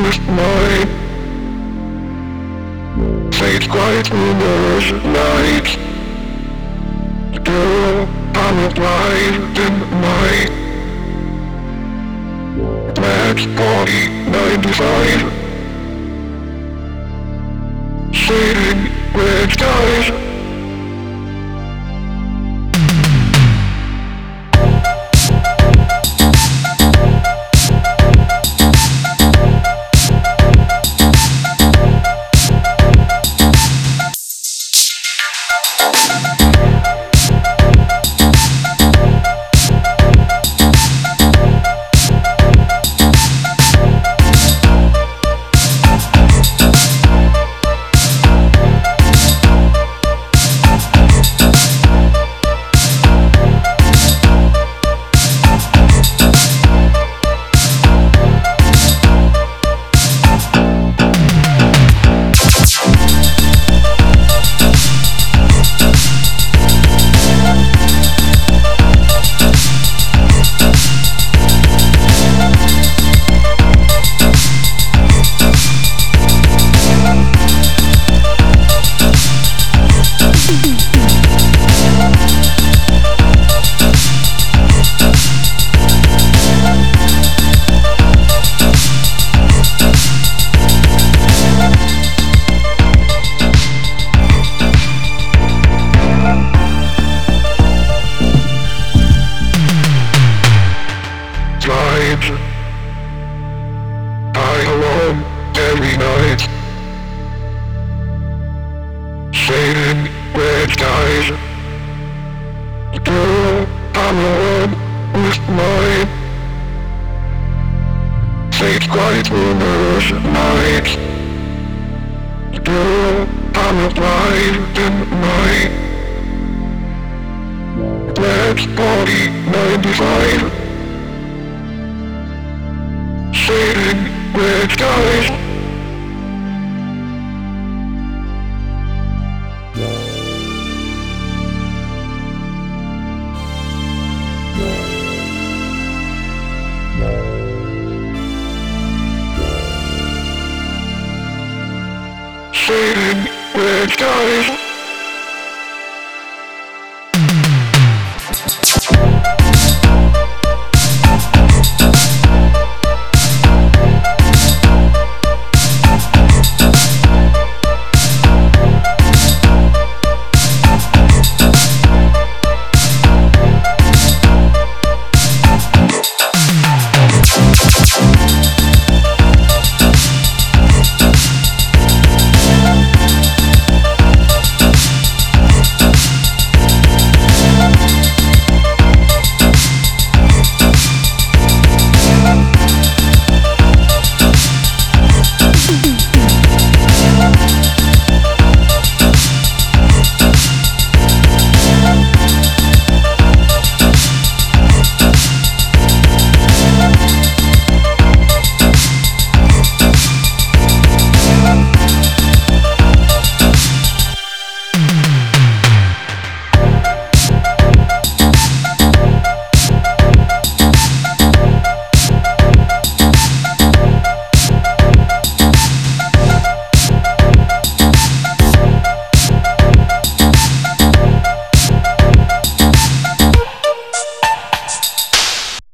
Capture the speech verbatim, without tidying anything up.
with mine. Fate quiet rumors at night. The girl I'm alive in my Black Party ninety-five. Shading red skies. Vibes. I alone every night. Shading red skies. The girl I'm alone with mine. Fate quiet rumors at night. The girl I'm alive in my Black Party ninety-five. Shading red skies. Shading red skies.